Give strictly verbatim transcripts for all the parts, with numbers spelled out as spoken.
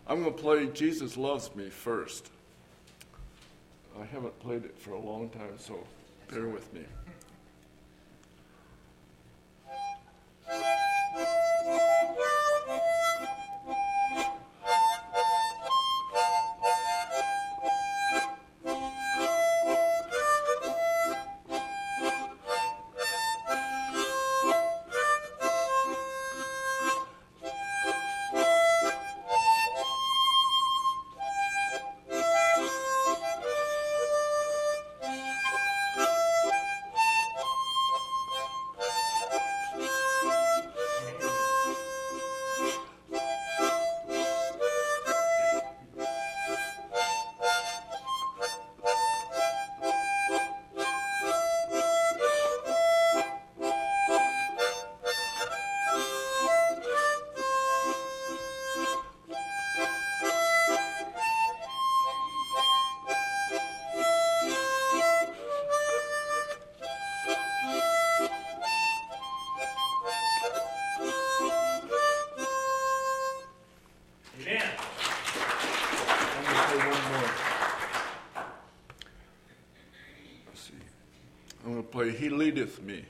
I'm going to play Jesus Loves Me first. I haven't played it for a long time, so bear with me. Play He Leadeth Me.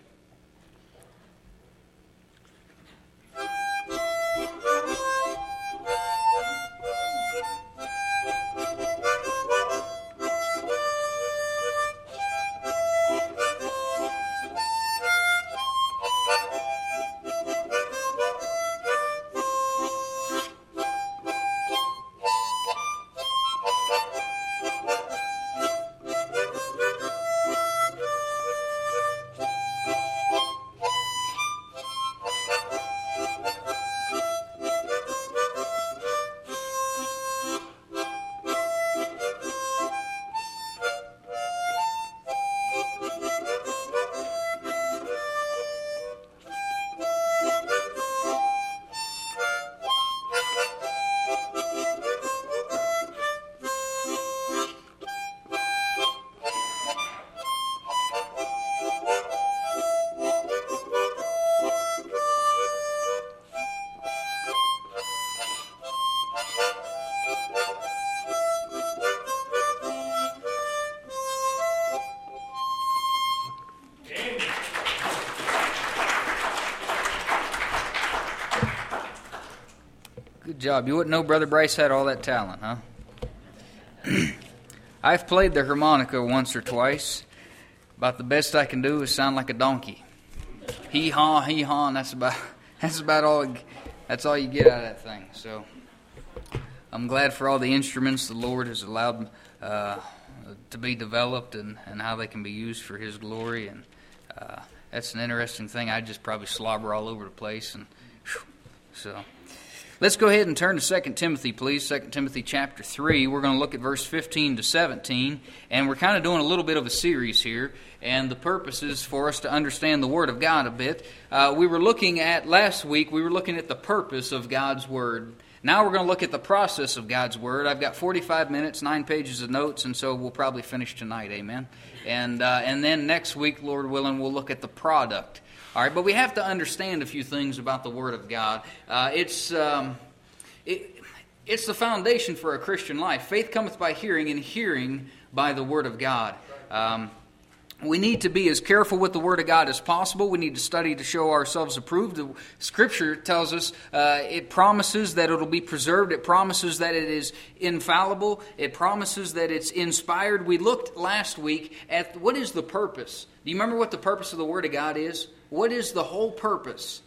Good job. You wouldn't know Brother Bryce had all that talent, huh? I've played the harmonica once or twice. About the best I can do is sound like a donkey. Hee-haw, hee-haw, and that's about, that's about all, that's all you get out of that thing. So I'm glad for all the instruments the Lord has allowed uh, to be developed and, and how they can be used for His glory. And uh, that's an interesting thing. I just probably slobber all over the place. And whew, so let's go ahead and turn to Second Timothy, please. Second Timothy chapter three. We're going to look at verse fifteen to seventeen. And we're kind of doing a little bit of a series here. And the purpose is for us to understand the Word of God a bit. Uh, we were looking at, last week, we were looking at the purpose of God's Word. Now we're going to look at the process of God's Word. I've got forty-five minutes, nine pages of notes, and so we'll probably finish tonight, amen? And, uh, and then next week, Lord willing, we'll look at the product. All right, but we have to understand a few things about the Word of God. Uh, it's um, it, it's the foundation for a Christian life. Faith cometh by hearing, and hearing by the Word of God. Um, we need to be as careful with the Word of God as possible. We need to study to show ourselves approved. The Scripture tells us uh, it promises that it will be preserved. It promises that it is infallible. It promises that it's inspired. We looked last week at what is the purpose. Do you remember what the purpose of the Word of God is? What is the whole purpose?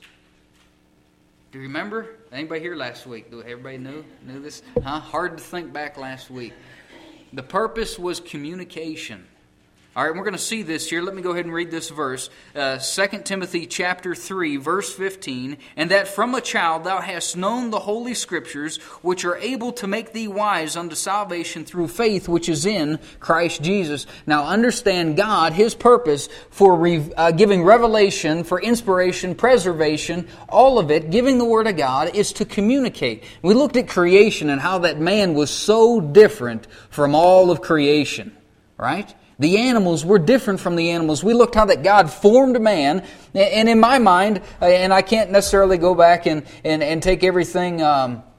Do you remember? Anybody here last week? Everybody knew knew this? Huh? Hard to think back last week. The purpose was communication. All right, we're going to see this here. Let me go ahead and read this verse. Uh, Second Timothy chapter three, verse fifteen. And that from a child thou hast known the holy Scriptures, which are able to make thee wise unto salvation through faith which is in Christ Jesus. Now understand God, His purpose for re- uh, giving revelation, for inspiration, preservation, all of it, giving the Word of God, is to communicate. We looked at creation and how that man was so different from all of creation, right? The animals were different from the animals. We looked how that God formed man, and in my mind, and I can't necessarily go back and, and, and take everything um,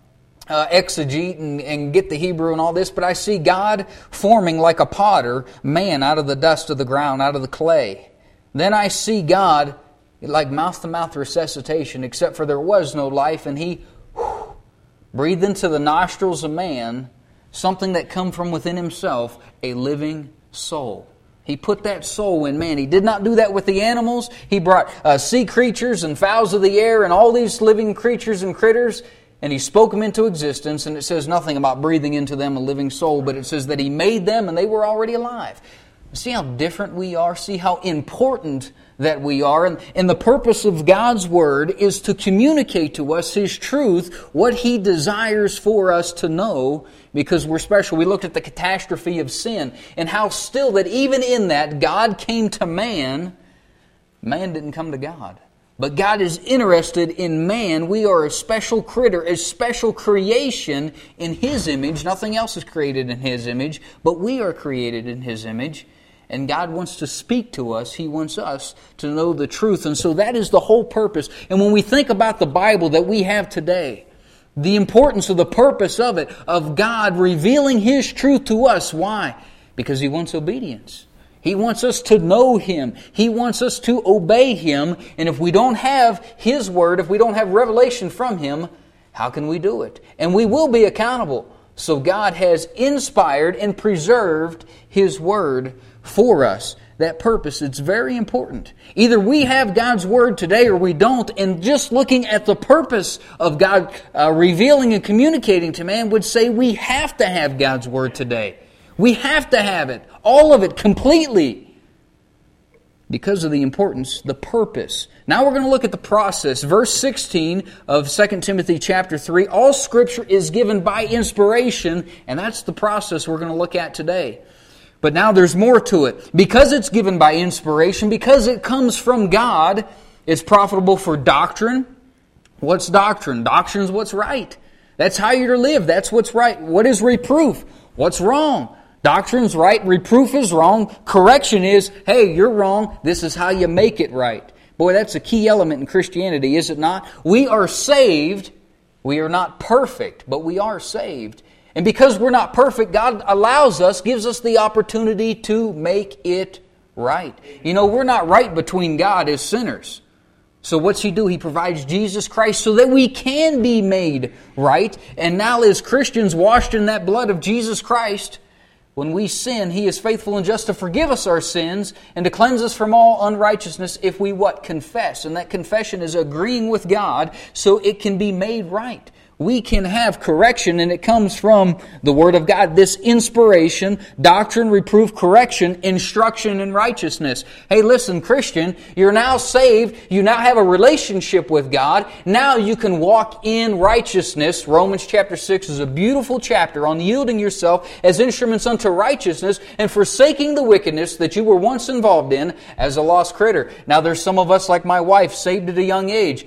uh, exegete and, and get the Hebrew and all this, but I see God forming like a potter, man out of the dust of the ground, out of the clay. Then I see God like mouth-to-mouth resuscitation, except for there was no life, and He whew, breathed into the nostrils of man something that come from within himself, a living soul. He put that soul in man. He did not do that with the animals. He brought uh, sea creatures and fowls of the air and all these living creatures and critters, and He spoke them into existence, and it says nothing about breathing into them a living soul, but it says that He made them and they were already alive. See how different we are? See how important that we are? And, and the purpose of God's Word is to communicate to us His truth, what He desires for us to know, because we're special. We looked at the catastrophe of sin and how still that even in that God came to man. Man didn't come to God. But God is interested in man. We are a special critter, a special creation in His image. Nothing else is created in His image, but we are created in His image. And God wants to speak to us. He wants us to know the truth. And so that is the whole purpose. And when we think about the Bible that we have today, the importance of the purpose of it, of God revealing His truth to us. Why? Because He wants obedience. He wants us to know Him. He wants us to obey Him. And if we don't have His Word, if we don't have revelation from Him, how can we do it? And we will be accountable. So God has inspired and preserved His Word for us. That purpose, it's very important. Either we have God's Word today or we don't. And just looking at the purpose of God uh, revealing and communicating to man would say we have to have God's Word today. We have to have it. All of it, completely. Because of the importance, the purpose. Now we're going to look at the process. Verse sixteen of Second Timothy chapter three. All Scripture is given by inspiration, and that's the process we're going to look at today. But now there's more to it. Because it's given by inspiration, because it comes from God, it's profitable for doctrine. What's doctrine? Doctrine is what's right. That's how you're to live. That's what's right. What is reproof? What's wrong? Doctrine's right, reproof is wrong, correction is, hey, you're wrong, this is how you make it right. Boy, that's a key element in Christianity, is it not? We are saved, we are not perfect, but we are saved. And because we're not perfect, God allows us, gives us the opportunity to make it right. You know, we're not right between God as sinners. So what's He do? He provides Jesus Christ so that we can be made right. And now as Christians washed in that blood of Jesus Christ, when we sin, He is faithful and just to forgive us our sins and to cleanse us from all unrighteousness if we what? Confess. And that confession is agreeing with God so it can be made right. We can have correction, and it comes from the Word of God. This inspiration, doctrine, reproof, correction, instruction in righteousness. Hey, listen, Christian, you're now saved. You now have a relationship with God. Now you can walk in righteousness. Romans chapter six is a beautiful chapter on yielding yourself as instruments unto righteousness and forsaking the wickedness that you were once involved in as a lost critter. Now there's some of us, like my wife, saved at a young age.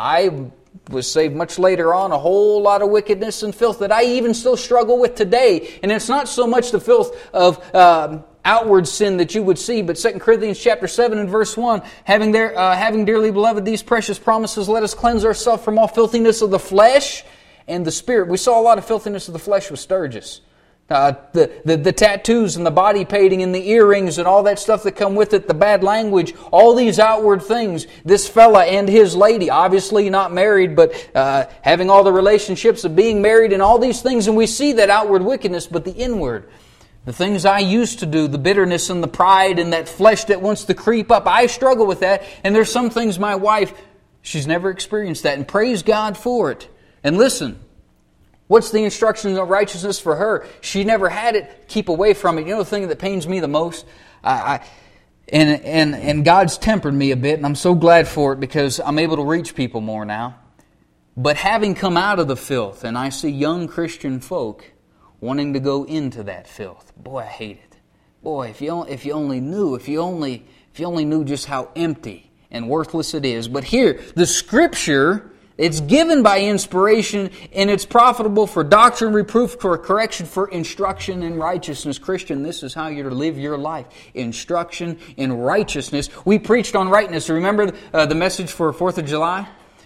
I was saved much later on, a whole lot of wickedness and filth that I even still struggle with today. And it's not so much the filth of um, outward sin that you would see, but Second Corinthians chapter seven and verse one, having there, uh, having dearly beloved these precious promises, let us cleanse ourselves from all filthiness of the flesh and the spirit. We saw a lot of filthiness of the flesh with Sturgis. Uh, the, the, the tattoos and the body painting and the earrings and all that stuff that come with it, the bad language, all these outward things. This fella and his lady, obviously not married, but uh, having all the relationships of being married and all these things. And we see that outward wickedness, but the inward, the things I used to do, the bitterness and the pride and that flesh that wants to creep up, I struggle with that. And there's some things my wife, she's never experienced that. And praise God for it. And listen, what's the instruction of righteousness for her? She never had it. Keep away from it. You know the thing that pains me the most? I, I, and, and, and God's tempered me a bit, and I'm so glad for it because I'm able to reach people more now. But having come out of the filth, and I see young Christian folk wanting to go into that filth. Boy, I hate it. Boy, if you, if you only knew, if you only, if you only knew just how empty and worthless it is. But here, the Scripture, it's given by inspiration, and it's profitable for doctrine, reproof, for correction, for instruction in righteousness. Christian, this is how you're to live your life. Instruction in righteousness. We preached on rightness. Remember uh, the message for fourth of July?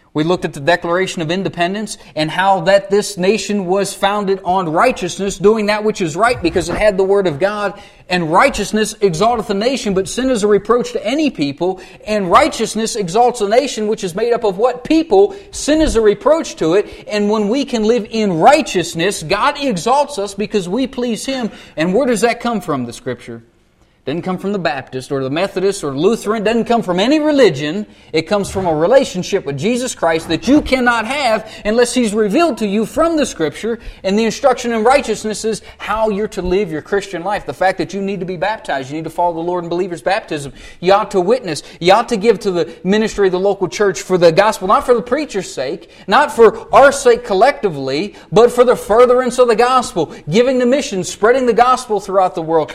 We looked at the Declaration of Independence and how that this nation was founded on righteousness, doing that which is right because it had the Word of God. And righteousness exalteth a nation, but sin is a reproach to any people. And righteousness exalts a nation which is made up of what people? Sin is a reproach to it. And when we can live in righteousness, God exalts us because we please Him. And where does that come from, the Scripture? Doesn't come from the Baptist or the Methodist or Lutheran. Doesn't come from any religion. It comes from a relationship with Jesus Christ that you cannot have unless He's revealed to you from the Scripture. And the instruction in righteousness is how you're to live your Christian life. The fact that you need to be baptized. You need to follow the Lord in believer's baptism. You ought to witness. You ought to give to the ministry of the local church for the gospel. Not for the preacher's sake. Not for our sake collectively. But for the furtherance of the gospel. Giving to missions. Spreading the gospel throughout the world.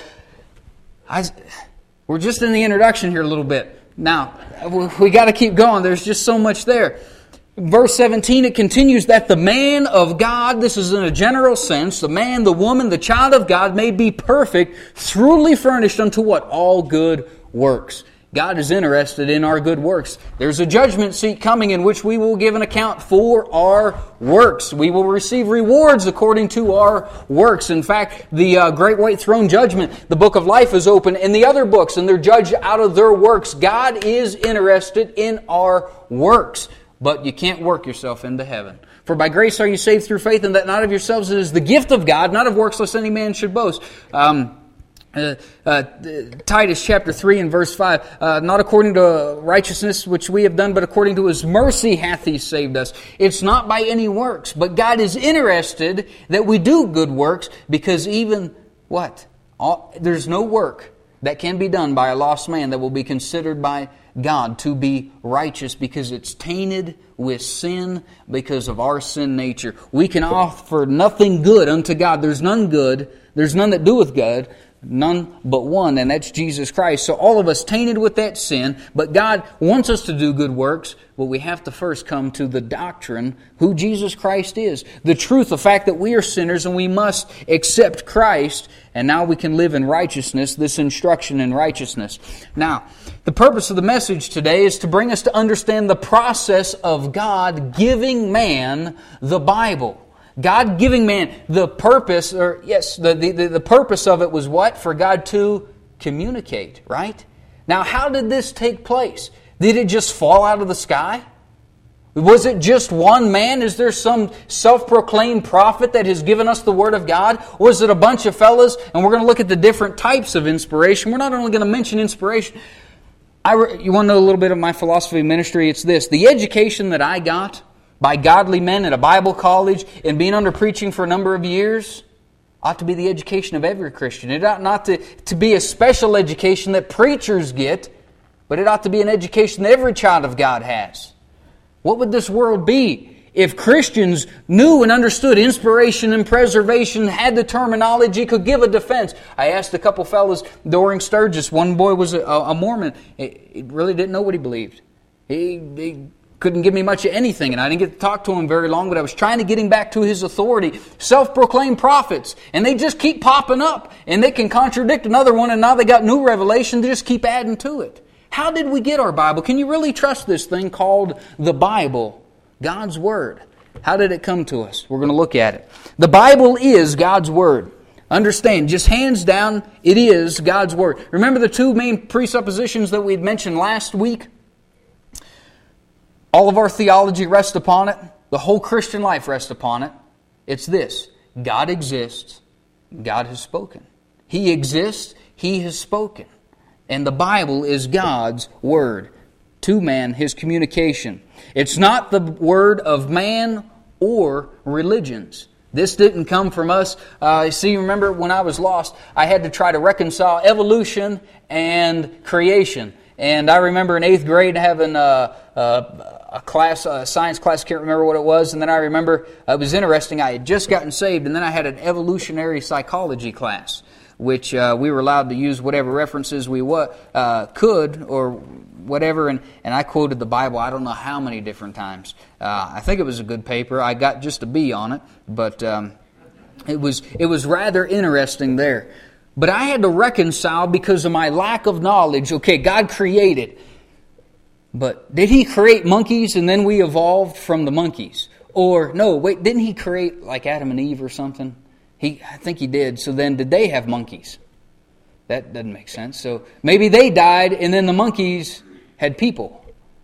I, we're just in the introduction here a little bit. Now, we got to keep going. There's just so much there. Verse seventeen, it continues that the man of God, this is in a general sense, the man, the woman, the child of God may be perfect, truly furnished unto what? All good works. God is interested in our good works. There's a judgment seat coming in which we will give an account for our works. We will receive rewards according to our works. In fact, the uh, Great White Throne Judgment, the Book of Life is open, and the other books, and they're judged out of their works. God is interested in our works. But you can't work yourself into heaven. For by grace are you saved through faith, and that not of yourselves, it is the gift of God, not of works, lest any man should boast. Um... Uh, uh, Titus chapter three and verse five, uh, not according to righteousness which we have done, but according to His mercy hath He saved us. It's not by any works, but God is interested that we do good works, because even, what? All, there's no work that can be done by a lost man that will be considered by God to be righteous, because it's tainted with sin because of our sin nature. We can offer nothing good unto God. There's none good. There's none that doeth good. None but one, and that's Jesus Christ. So all of us tainted with that sin, but God wants us to do good works, but we have to first come to the doctrine, who Jesus Christ is. The truth, the fact that we are sinners and we must accept Christ, and now we can live in righteousness, this instruction in righteousness. Now, the purpose of the message today is to bring us to understand the process of God giving man the Bible. God giving man the purpose, or yes, the, the, the purpose of it was what? For God to communicate, right? Now, how did this take place? Did it just fall out of the sky? Was it just one man? Is there some self-proclaimed prophet that has given us the Word of God? Or is it a bunch of fellas? And we're going to look at the different types of inspiration. We're not only going to mention inspiration. I, you want to know a little bit of my philosophy of ministry? It's this. The education that I got by godly men at a Bible college and being under preaching for a number of years ought to be the education of every Christian. It ought not to, to be a special education that preachers get, but it ought to be an education that every child of God has. What would this world be if Christians knew and understood inspiration and preservation, had the terminology, could give a defense? I asked a couple fellows during Sturgis. One boy was a, a Mormon. He really didn't know what he believed. He... he couldn't give me much of anything, and I didn't get to talk to him very long, but I was trying to get him back to his authority. Self-proclaimed prophets, and they just keep popping up, and they can contradict another one, and now they got new revelation, they just keep adding to it. How did we get our Bible? Can you really trust this thing called the Bible, God's Word? How did it come to us? We're going to look at it. The Bible is God's Word. Understand, just hands down, it is God's Word. Remember the two main presuppositions that we had mentioned last week? All of our theology rests upon it. The whole Christian life rests upon it. It's this. God exists. God has spoken. He exists. He has spoken. And the Bible is God's Word. To man, His communication. It's not the word of man or religions. This didn't come from us. Uh, see, remember when I was lost, I had to try to reconcile evolution and creation. And I remember in eighth grade having a, a, a class, a science class, can't remember what it was. And then I remember, it was interesting, I had just gotten saved, and then I had an evolutionary psychology class, which uh, we were allowed to use whatever references we uh, could or whatever. And, and I quoted the Bible I don't know how many different times. Uh, I think it was a good paper. I got just a B on it, but um, it was it was rather interesting there. But I had to reconcile because of my lack of knowledge. Okay, God created. But did He create monkeys and then we evolved from the monkeys? Or, no, wait, didn't He create like Adam and Eve or something? He, I think He did. So then did they have monkeys? That doesn't make sense. So maybe they died and then the monkeys had people.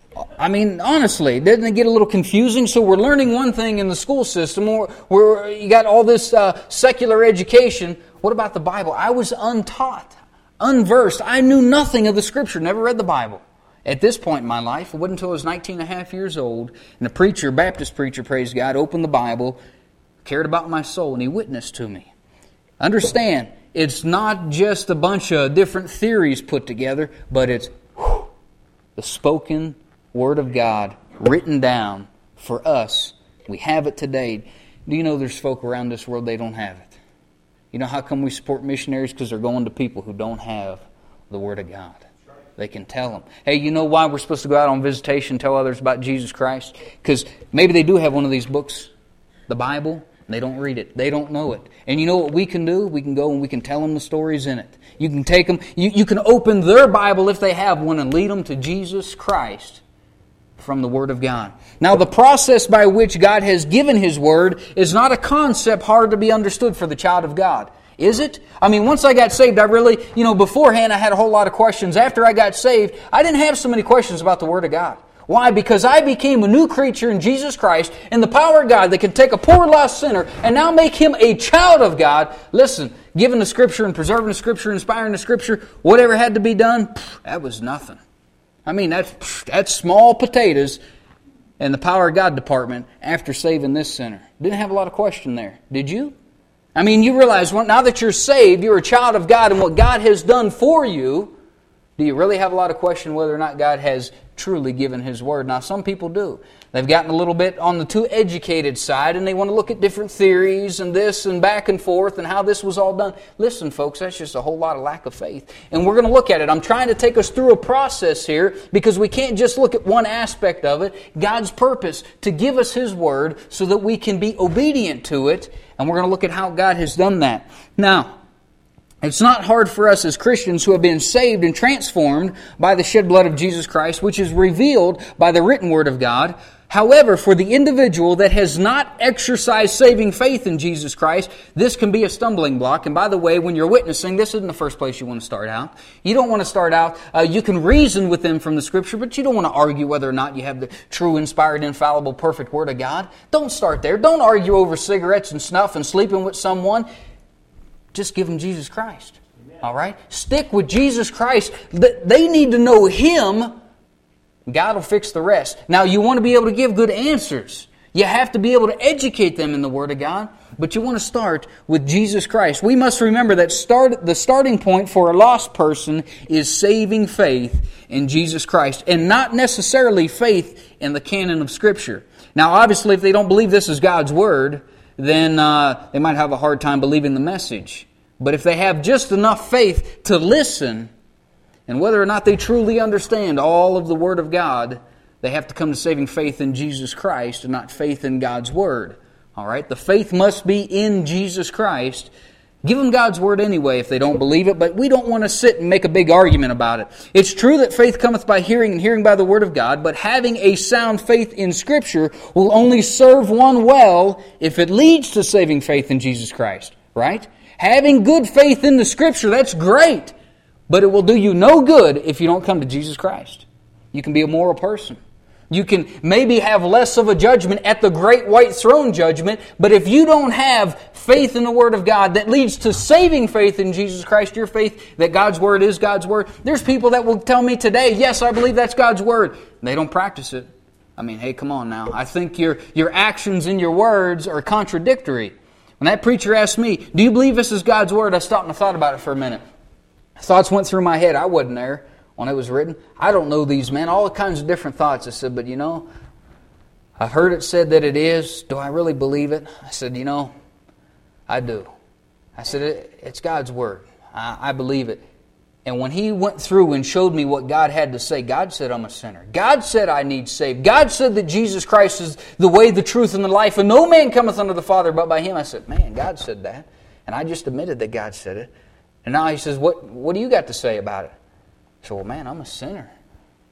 I mean, honestly, doesn't it get a little confusing? So we're learning one thing in the school system, where, where you got all this uh, secular education. What about the Bible? I was untaught, unversed. I knew nothing of the Scripture, never read the Bible. At this point in my life, it wasn't until I was nineteen and a half years old, and a preacher, Baptist preacher, praise God, opened the Bible, cared about my soul, and he witnessed to me. Understand, it's not just a bunch of different theories put together, but it's whew, the spoken Word of God written down for us. We have it today. Do you know there's folk around this world, they don't have it? You know how come we support missionaries? Because they're going to people who don't have the Word of God. They can tell them. Hey, you know why we're supposed to go out on visitation and tell others about Jesus Christ? Because maybe they do have one of these books, the Bible, and they don't read it. They don't know it. And you know what we can do? We can go and we can tell them the stories in it. You can take them, you, you can open their Bible if they have one and lead them to Jesus Christ from the Word of God. Now, the process by which God has given His Word is not a concept hard to be understood for the child of God. Is it? I mean, once I got saved, I really, you know, beforehand I had a whole lot of questions. After I got saved, I didn't have so many questions about the Word of God. Why? Because I became a new creature in Jesus Christ, and the power of God that can take a poor lost sinner and now make him a child of God. Listen, giving the Scripture and preserving the Scripture, inspiring the Scripture, whatever had to be done, that was nothing. I mean, that's, that's small potatoes in the power of God department after saving this sinner. Didn't have a lot of question there. Did you? I mean, you realize well, now that you're saved, you're a child of God, and what God has done for you, do you really have a lot of question whether or not God has truly given His Word? Now, some people do. They've gotten a little bit on the too educated side, and they want to look at different theories and this and back and forth and how this was all done. Listen, folks, that's just a whole lot of lack of faith. And we're going to look at it. I'm trying to take us through a process here because we can't just look at one aspect of it. God's purpose to give us His Word so that we can be obedient to it, and we're going to look at how God has done that. Now, it's not hard for us as Christians who have been saved and transformed by the shed blood of Jesus Christ, which is revealed by the written Word of God. However, for the individual that has not exercised saving faith in Jesus Christ, this can be a stumbling block. And by the way, when you're witnessing, this isn't the first place you want to start out. You don't want to start out, uh, you can reason with them from the Scripture, but you don't want to argue whether or not you have the true, inspired, infallible, perfect Word of God. Don't start there. Don't argue over cigarettes and snuff and sleeping with someone. Just give them Jesus Christ. Amen. All right? Stick with Jesus Christ. They need to know Him. God will fix the rest. Now, you want to be able to give good answers. You have to be able to educate them in the Word of God. But you want to start with Jesus Christ. We must remember that start, the starting point for a lost person is saving faith in Jesus Christ. And not necessarily faith in the canon of Scripture. Now, obviously, if they don't believe this is God's Word, then uh, they might have a hard time believing the message. But if they have just enough faith to listen, and whether or not they truly understand all of the Word of God, they have to come to saving faith in Jesus Christ and not faith in God's Word. All right? The faith must be in Jesus Christ. Give them God's Word anyway if they don't believe it, but we don't want to sit and make a big argument about it. It's true that faith cometh by hearing and hearing by the Word of God, but having a sound faith in Scripture will only serve one well if it leads to saving faith in Jesus Christ. Right? Having good faith in the Scripture, that's great. But it will do you no good if you don't come to Jesus Christ. You can be a moral person. You can maybe have less of a judgment at the great white throne judgment, but if you don't have faith in the Word of God that leads to saving faith in Jesus Christ, your faith that God's Word is God's Word, there's people that will tell me today, yes, I believe that's God's Word. They don't practice it. I mean, hey, come on now. I think your, your actions and your words are contradictory. When that preacher asked me, do you believe this is God's Word? I stopped and I thought about it for a minute. Thoughts went through my head. I wasn't there when it was written. I don't know these men. All kinds of different thoughts. I said, but you know, I've heard it said that it is. Do I really believe it? I said, you know, I do. I said, it, it's God's Word. I, I believe it. And when he went through and showed me what God had to say, God said I'm a sinner. God said I need saved. God said that Jesus Christ is the way, the truth, and the life, and no man cometh unto the Father but by Him. I said, man, God said that. And I just admitted that God said it. And now he says, what, what do you got to say about it? I said, well, man, I'm a sinner.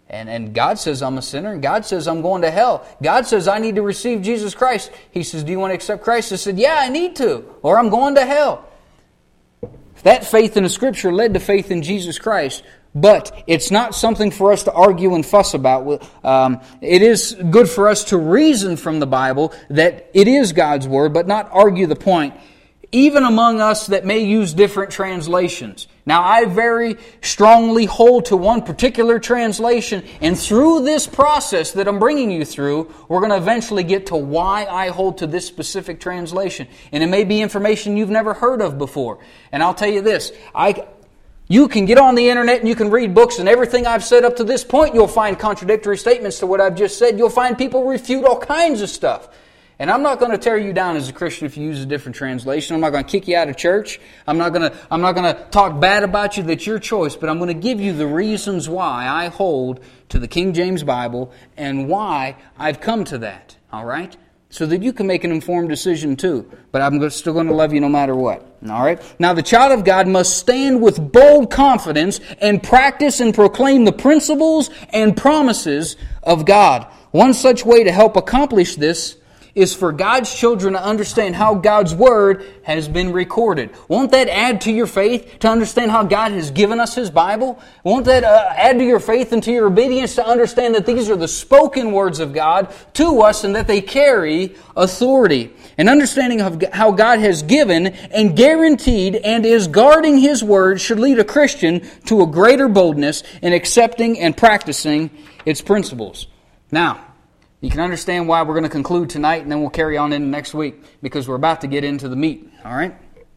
And, and God says I'm a sinner, and God says I'm going to hell. God says I need to receive Jesus Christ. He says, do you want to accept Christ? I said, yeah, I need to, or I'm going to hell. That faith in the Scripture led to faith in Jesus Christ. But it's not something for us to argue and fuss about. Um, it is good for us to reason from the Bible that it is God's Word, but not argue the point, even among us that may use different translations. Now, I very strongly hold to one particular translation, and through this process that I'm bringing you through, we're going to eventually get to why I hold to this specific translation. And it may be information you've never heard of before. And I'll tell you this, I... You can get on the internet and you can read books, and everything I've said up to this point, you'll find contradictory statements to what I've just said. You'll find people refute all kinds of stuff. And I'm not going to tear you down as a Christian if you use a different translation. I'm not going to kick you out of church. I'm not going to, I'm not going to talk bad about you. That's your choice. But I'm going to give you the reasons why I hold to the King James Bible and why I've come to that. All right? So that you can make an informed decision too. But I'm still going to love you no matter what. All right? Now the child of God must stand with bold confidence and practice and proclaim the principles and promises of God. One such way to help accomplish this is for God's children to understand how God's Word has been recorded. Won't that add to your faith to understand how God has given us His Bible? Won't that uh, add to your faith and to your obedience to understand that these are the spoken words of God to us and that they carry authority? An understanding of how God has given and guaranteed and is guarding His Word should lead a Christian to a greater boldness in accepting and practicing its principles. Now, you can understand why we're going to conclude tonight, and then we'll carry on into next week, because we're about to get into the meat. All right?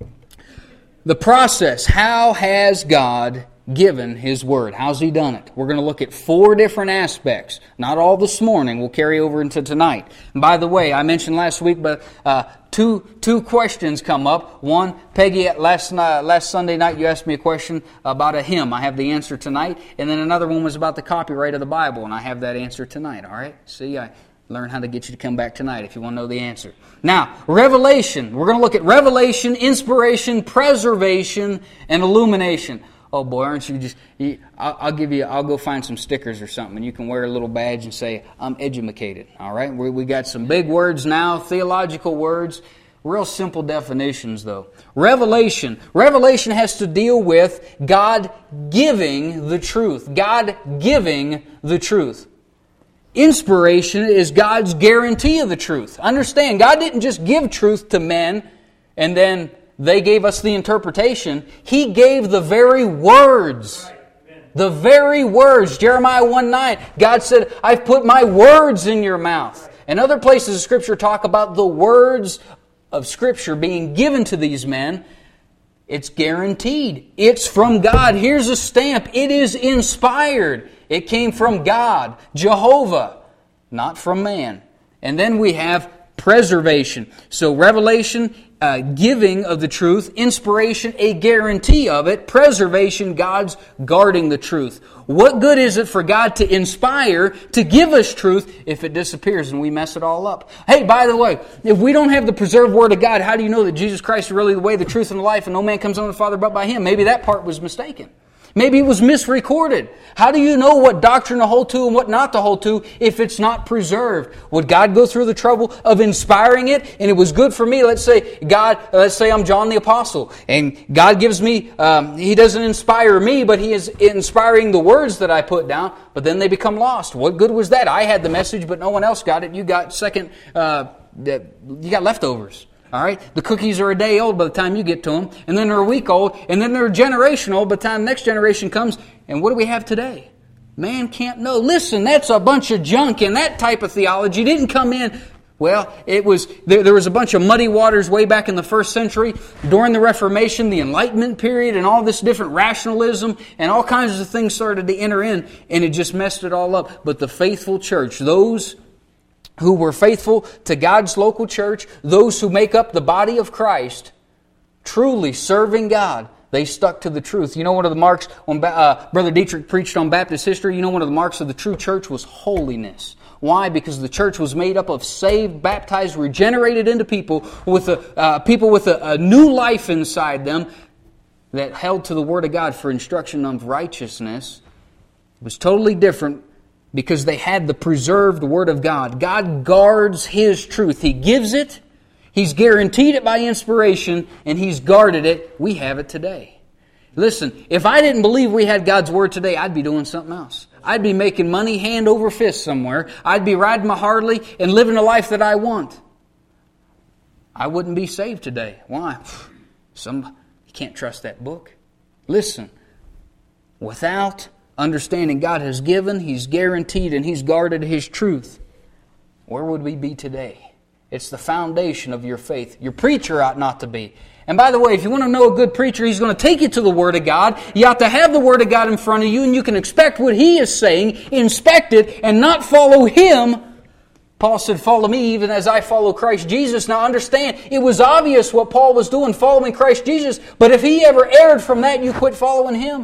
The process. How has God given His Word? How's He done it? We're going to look at four different aspects. Not all this morning. We'll carry over into tonight. And by the way, I mentioned last week, but uh, two two questions come up. One, Peggy, last uh, last Sunday night you asked me a question about a hymn. I have the answer tonight. And then another one was about the copyright of the Bible, and I have that answer tonight. All right? See, I learn how to get you to come back tonight if you want to know the answer. Now, revelation. We're going to look at revelation, inspiration, preservation, and illumination. Oh boy, aren't you just... You, I'll, I'll give you... I'll go find some stickers or something, and you can wear a little badge and say, I'm edumacated. All right? We, we got some big words now, theological words. Real simple definitions, though. Revelation. Revelation has to deal with God giving the truth. God giving the truth. Inspiration is God's guarantee of the truth. Understand, God didn't just give truth to men and then they gave us the interpretation. He gave the very words. The very words. Jeremiah one nine. God said, I've put my words in your mouth. And other places of Scripture talk about the words of Scripture being given to these men. It's guaranteed. It's from God. Here's a stamp. It is inspired. It came from God, Jehovah, not from man. And then we have preservation. So revelation, uh, giving of the truth. Inspiration, a guarantee of it. Preservation, God's guarding the truth. What good is it for God to inspire, to give us truth, if it disappears and we mess it all up? Hey, by the way, if we don't have the preserved Word of God, how do you know that Jesus Christ is really the way, the truth, and the life, and no man comes unto the Father but by Him? Maybe that part was mistaken. Maybe it was misrecorded. How do you know what doctrine to hold to and what not to hold to if it's not preserved? Would God go through the trouble of inspiring it? And it was good for me. Let's say God, let's say I'm John the Apostle, and God gives me, um, He doesn't inspire me, but He is inspiring the words that I put down, but then they become lost. What good was that? I had the message, but no one else got it. You got second, uh, you got leftovers. All right? The cookies are a day old by the time you get to them, and then they're a week old, and then they're a generation old by the time the next generation comes. And what do we have today? Man can't know. Listen, that's a bunch of junk, and that type of theology didn't come in. Well, it was there, there was a bunch of muddy waters way back in the first century, during the Reformation, the Enlightenment period, and all this different rationalism, and all kinds of things started to enter in, and it just messed it all up. But the faithful church, those who were faithful to God's local church, those who make up the body of Christ, truly serving God, they stuck to the truth. You know, one of the marks, when uh, Brother Dietrich preached on Baptist history, you know, one of the marks of the true church was holiness. Why? Because the church was made up of saved, baptized, regenerated into people with a uh, people with a, a new life inside them that held to the Word of God for instruction of righteousness. It was totally different because they had the preserved Word of God. God guards His truth. He gives it, He's guaranteed it by inspiration, and He's guarded it. We have it today. Listen, if I didn't believe we had God's Word today, I'd be doing something else. I'd be making money hand over fist somewhere. I'd be riding my Harley and living the life that I want. I wouldn't be saved today. Why? Some, you can't trust that book. Listen, without understanding God has given, He's guaranteed, and He's guarded His truth, where would we be today? It's the foundation of your faith. Your preacher ought not to be. And by the way, if you want to know a good preacher, he's going to take you to the Word of God. You ought to have the Word of God in front of you, and you can expect what he is saying, inspect it, and not follow him. Paul said, follow me even as I follow Christ Jesus. Now understand, it was obvious what Paul was doing, following Christ Jesus. But if he ever erred from that, you quit following him.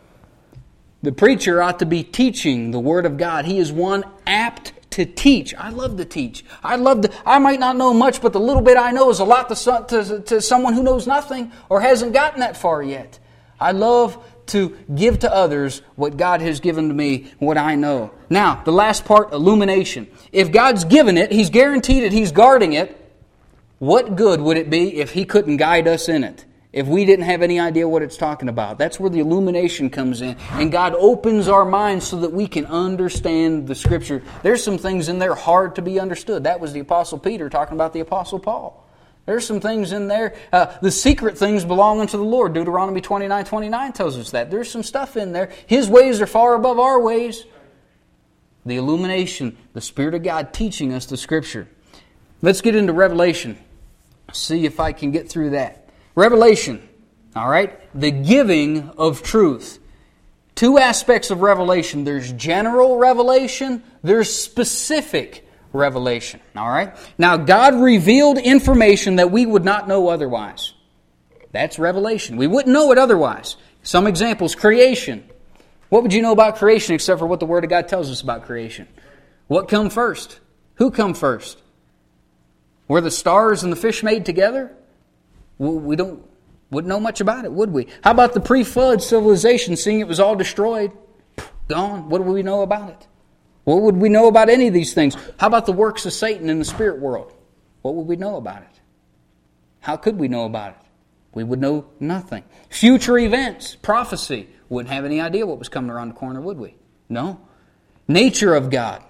The preacher ought to be teaching the Word of God. He is one apt to teach. I love to teach. I love to, I might not know much, but the little bit I know is a lot to, to, to someone who knows nothing or hasn't gotten that far yet. I love to give to others what God has given to me, what I know. Now, the last part, illumination. If God's given it, He's guaranteed it, He's guarding it, what good would it be if He couldn't guide us in it? If we didn't have any idea what it's talking about? That's where the illumination comes in. And God opens our minds so that we can understand the Scripture. There's some things in there hard to be understood. That was the Apostle Peter talking about the Apostle Paul. There's some things in there. Uh, the secret things belong unto the Lord. Deuteronomy twenty-nine twenty-nine tells us that. There's some stuff in there. His ways are far above our ways. The illumination, the Spirit of God teaching us the Scripture. Let's get into Revelation. See if I can get through that. Revelation, all right? The giving of truth. Two aspects of revelation. There's general revelation. There's specific revelation, all right? Now, God revealed information that we would not know otherwise. That's revelation. We wouldn't know it otherwise. Some examples, creation. What would you know about creation except for what the Word of God tells us about creation? What come first? Who come first? Were the stars and the fish made together? We don't wouldn't know much about it, would we? How about the pre-flood civilization, seeing it was all destroyed? Gone. What do we know about it? What would we know about any of these things? How about the works of Satan in the spirit world? What would we know about it? How could we know about it? We would know nothing. Future events, prophecy. Wouldn't have any idea what was coming around the corner, would we? No. Nature of God.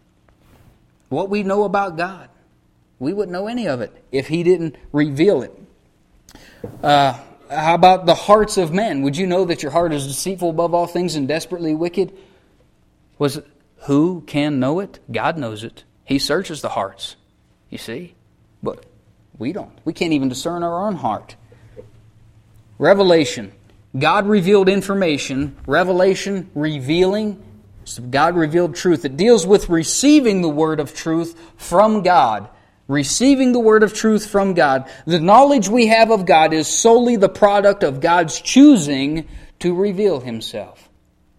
What we know about God. We wouldn't know any of it if He didn't reveal it. Uh, how about the hearts of men? Would you know that your heart is deceitful above all things and desperately wicked? Was it, who can know it? God knows it. He searches the hearts. You see? But we don't. We can't even discern our own heart. Revelation. God revealed information. Revelation, revealing. So God revealed truth. It deals with receiving the word of truth from God. Receiving the word of truth from God. The knowledge we have of God is solely the product of God's choosing to reveal Himself.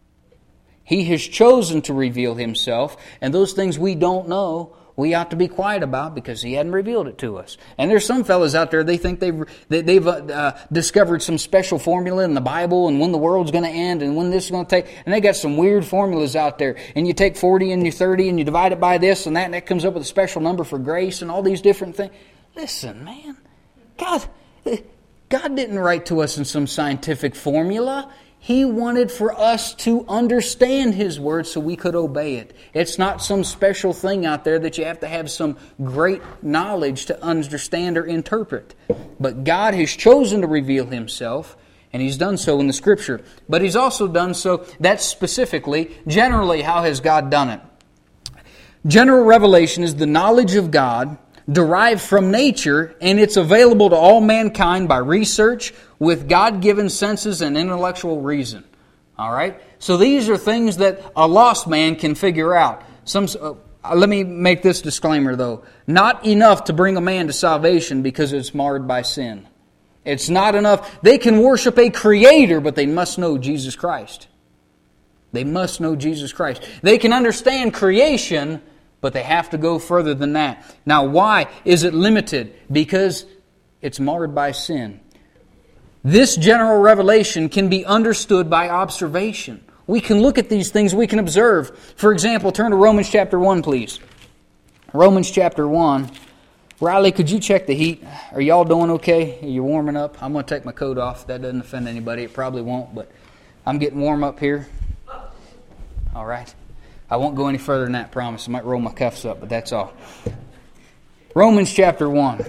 He has chosen to reveal Himself, and those things we don't know, we ought to be quiet about because He hadn't revealed it to us. And there's some fellas out there, they think they've they've uh, discovered some special formula in the Bible and when the world's going to end and when this is going to take. And they got some weird formulas out there. And you take forty and you thirty and you divide it by this and that, and that comes up with a special number for grace and all these different things. Listen, man, God, God didn't write to us in some scientific formula. He wanted for us to understand His Word so we could obey it. It's not some special thing out there that you have to have some great knowledge to understand or interpret. But God has chosen to reveal Himself, and He's done so in the Scripture. But He's also done so, that's specifically, generally, how has God done it? General revelation is the knowledge of God derived from nature, and it's available to all mankind by research with God-given senses and intellectual reason. All right? So these are things that a lost man can figure out. Some. Uh, let me make this disclaimer, though. Not enough to bring a man to salvation because it's marred by sin. It's not enough. They can worship a Creator, but they must know Jesus Christ. They must know Jesus Christ. They can understand creation, but they have to go further than that. Now, why is it limited? Because it's marred by sin. This general revelation can be understood by observation. We can look at these things, we can observe. For example, turn to Romans chapter one, please. Romans chapter one. Riley, could you check the heat? Are y'all doing okay? Are you warming up? I'm going to take my coat off. That doesn't offend anybody. It probably won't, but I'm getting warm up here. All right. I won't go any further than that, promise. I might roll my cuffs up, but that's all. Romans chapter one.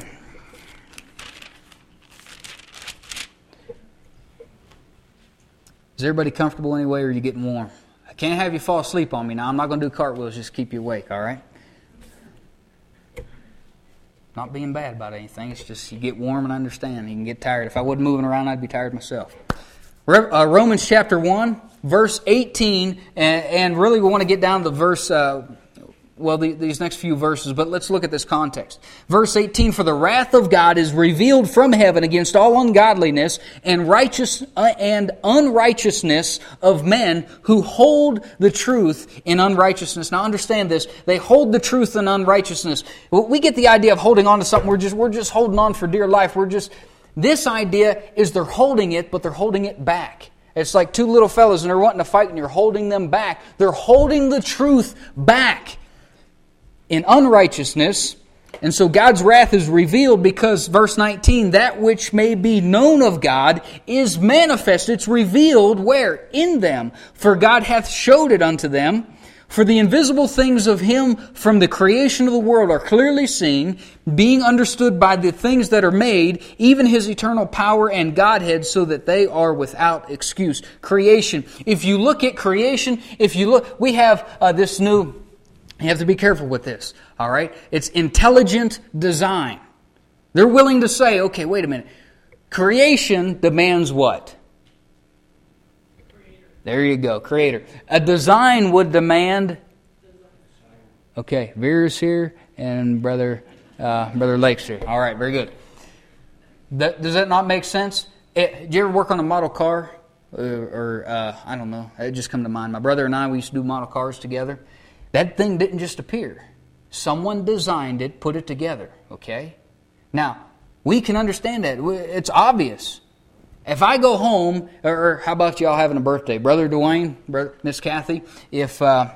Is everybody comfortable anyway, or are you getting warm? I can't have you fall asleep on me now. I'm not going to do cartwheels just to keep you awake, all right? Not being bad about anything. It's just you get warm and understand. You can get tired. If I wasn't moving around, I'd be tired myself. Uh, Romans chapter one, verse eighteen, and, and really we want to get down to the verse, uh, well, the, these next few verses, but let's look at this context. Verse eighteen, for the wrath of God is revealed from heaven against all ungodliness and righteous uh, and unrighteousness of men who hold the truth in unrighteousness. Now understand this, they hold the truth in unrighteousness. We get the idea of holding on to something, we're just, we're just holding on for dear life. We're just, this idea is they're holding it, but they're holding it back. It's like two little fellas and they're wanting to fight and you're holding them back. They're holding the truth back in unrighteousness. And so God's wrath is revealed because, verse nineteen, that which may be known of God is manifest. It's revealed where? In them. For God hath showed it unto them. For the invisible things of Him from the creation of the world are clearly seen, being understood by the things that are made, even His eternal power and Godhead, so that they are without excuse. Creation. If you look at creation, if you look, we have uh, this new, you have to be careful with this, all right? It's intelligent design. They're willing to say, okay, wait a minute. Creation demands what? There you go, creator. A design would demand... Okay, Vera's here and Brother uh, Brother Lake's here. All right, very good. That, does that not make sense? It, did you ever work on a model car? Or, or uh, I don't know, it just come to mind. My brother and I, we used to do model cars together. That thing didn't just appear. Someone designed it, put it together, okay? Now, we can understand that. It's obvious. If I go home, or how about y'all having a birthday? Brother Dwayne, Brother, Miss Kathy, if, uh,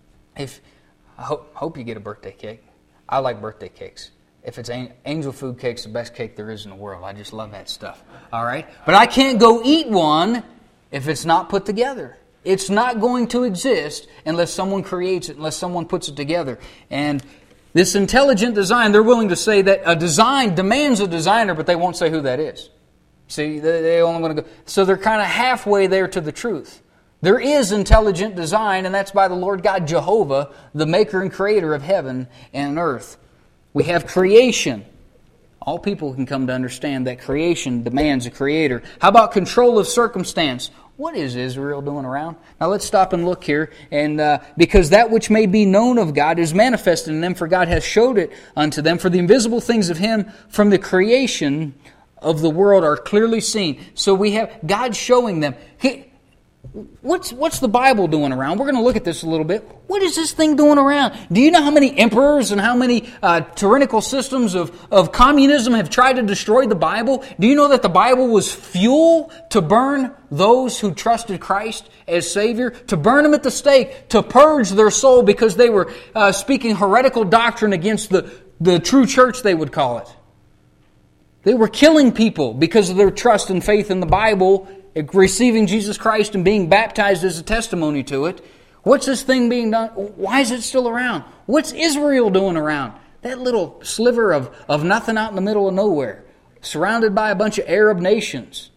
if I hope, hope you get a birthday cake. I like birthday cakes. If it's angel food cake's the best cake there is in the world. I just love that stuff. All right? But I can't go eat one if it's not put together. It's not going to exist unless someone creates it, unless someone puts it together. And this intelligent design, they're willing to say that a design demands a designer, but they won't say who that is. See, they only want to go. So they're kind of halfway there to the truth. There is intelligent design, and that's by the Lord God Jehovah, the maker and creator of heaven and earth. We have creation. All people can come to understand that creation demands a creator. How about control of circumstance? What is Israel doing around? Now let's stop and look here. And uh, because that which may be known of God is manifested in them, for God hath showed it unto them. For the invisible things of Him from the creation of the world are clearly seen. So we have God showing them. He, what's what's the Bible doing around? We're going to look at this a little bit. What is this thing doing around? Do you know how many emperors and how many uh, tyrannical systems of, of communism have tried to destroy the Bible? Do you know that the Bible was fuel to burn those who trusted Christ as Savior? To burn them at the stake, to purge their soul because they were uh, speaking heretical doctrine against the, the true church, they would call it. They were killing people because of their trust and faith in the Bible, receiving Jesus Christ and being baptized as a testimony to it. What's this thing being done? Why is it still around? What's Israel doing around? That little sliver of, of nothing out in the middle of nowhere, surrounded by a bunch of Arab nations.